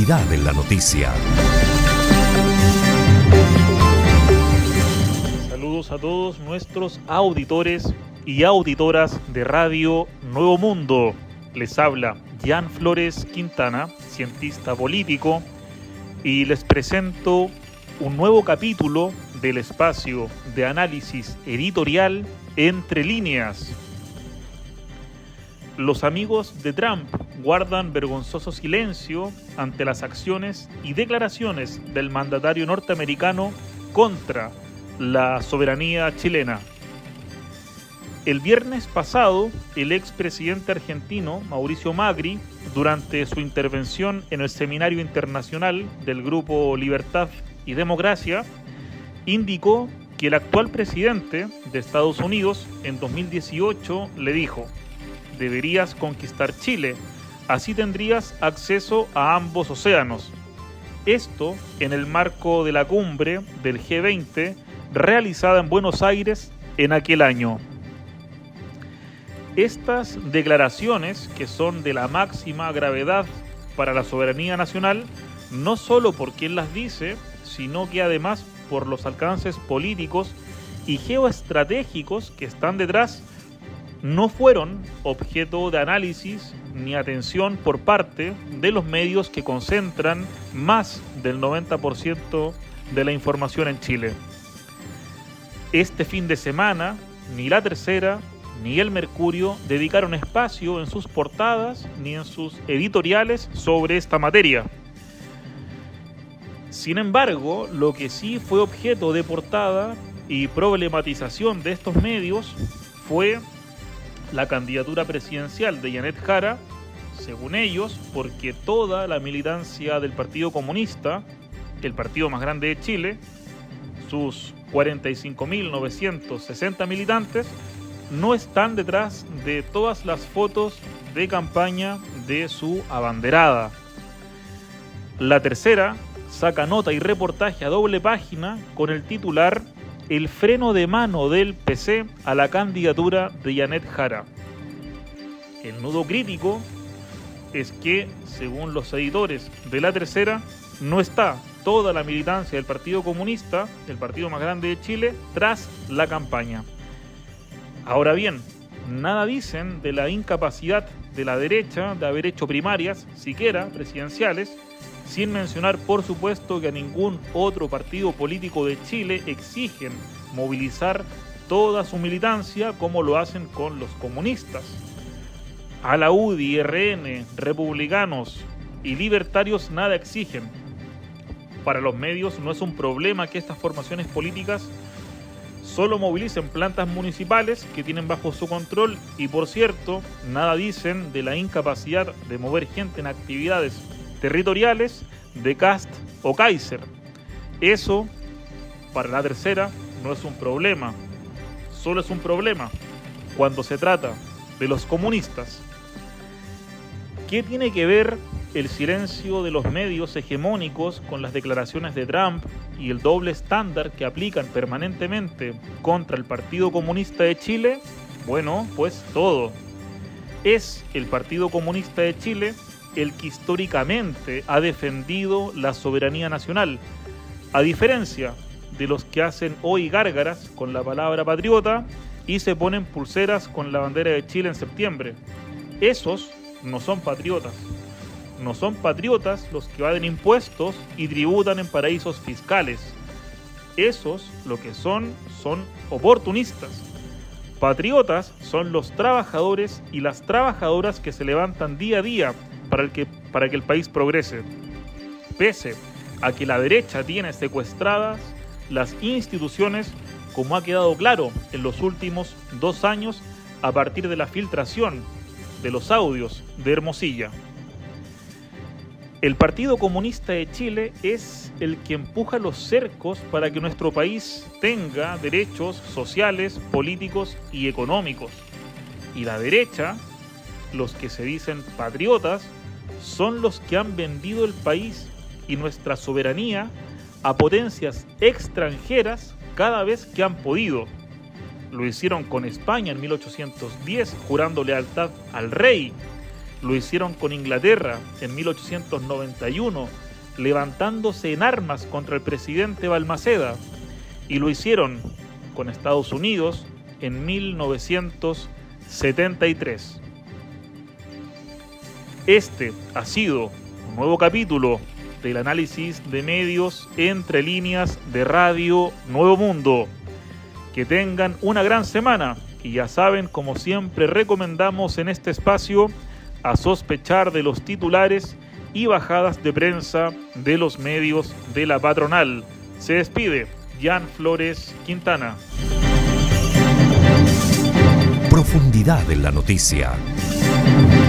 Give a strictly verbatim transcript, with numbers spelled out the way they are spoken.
Actualidad en la noticia. Saludos a todos nuestros auditores y auditoras de Radio Nuevo Mundo. Les habla Jan Flores Quintana, cientista político, y les presento un nuevo capítulo del espacio de análisis editorial Entre Líneas. Los amigos de Trump guardan vergonzoso silencio ante las acciones y declaraciones del mandatario norteamericano contra la soberanía chilena. El viernes pasado, el expresidente argentino Mauricio Macri, durante su intervención en el Seminario Internacional del Grupo Libertad y Democracia, indicó que el actual presidente de Estados Unidos en dos mil dieciocho le dijo: deberías conquistar Chile, así tendrías acceso a ambos océanos. Esto en el marco de la cumbre del G veinte realizada en Buenos Aires en aquel año. Estas declaraciones, que son de la máxima gravedad para la soberanía nacional, no solo por quien las dice, sino que además por los alcances políticos y geoestratégicos que están detrás, no fueron objeto de análisis ni atención por parte de los medios que concentran más del noventa por ciento de la información en Chile. Este fin de semana, ni La Tercera ni El Mercurio dedicaron espacio en sus portadas ni en sus editoriales sobre esta materia. Sin embargo, lo que sí fue objeto de portada y problematización de estos medios fue la candidatura presidencial de Janet Jara, según ellos, porque toda la militancia del Partido Comunista, el partido más grande de Chile, sus cuarenta y cinco mil novecientos sesenta militantes, no están detrás de todas las fotos de campaña de su abanderada. La Tercera saca nota y reportaje a doble página con el titular: el freno de mano del P C a la candidatura de Janet Jara. El nudo crítico es que, según los editores de La Tercera, no está toda la militancia del Partido Comunista, el partido más grande de Chile, tras la campaña. Ahora bien, nada dicen de la incapacidad de la derecha de haber hecho primarias, siquiera presidenciales, sin mencionar, por supuesto, que a ningún otro partido político de Chile exigen movilizar toda su militancia como lo hacen con los comunistas. A la U D I, R N, republicanos y libertarios nada exigen. Para los medios no es un problema que estas formaciones políticas solo movilicen plantas municipales que tienen bajo su control y, por cierto, nada dicen de la incapacidad de mover gente en actividades territoriales de Kast o Kaiser. Eso, para La Tercera, no es un problema. Solo es un problema cuando se trata de los comunistas. ¿Qué tiene que ver el silencio de los medios hegemónicos con las declaraciones de Trump y el doble estándar que aplican permanentemente contra el Partido Comunista de Chile? Bueno, pues todo. Es el Partido Comunista de Chile el que históricamente ha defendido la soberanía nacional, a diferencia de los que hacen hoy gárgaras con la palabra patriota y se ponen pulseras con la bandera de Chile en septiembre. Esos no son patriotas. No son patriotas los que evaden impuestos y tributan en paraísos fiscales. Esos lo que son son oportunistas. Patriotas son los trabajadores y las trabajadoras que se levantan día a día para, el que, para que el país progrese. Pese a que la derecha tiene secuestradas las instituciones, como ha quedado claro en los últimos dos años a partir de la filtración de los audios de Hermosilla. El Partido Comunista de Chile es el que empuja los cercos para que nuestro país tenga derechos sociales, políticos y económicos. Y la derecha, los que se dicen patriotas, son los que han vendido el país y nuestra soberanía a potencias extranjeras cada vez que han podido. Lo hicieron con España en mil ochocientos diez, jurando lealtad al rey. lo hicieron con Inglaterra en mil ochocientos noventa y uno, levantándose en armas contra el presidente Balmaceda, y lo hicieron con Estados Unidos en mil novecientos setenta y tres. Este ha sido un nuevo capítulo del análisis de medios entre líneas de Radio Nuevo Mundo. Que tengan una gran semana y ya saben, como siempre recomendamos en este espacio, a sospechar de los titulares y bajadas de prensa de los medios de la patronal. Se despide Jan Flores Quintana. Profundidad en la noticia.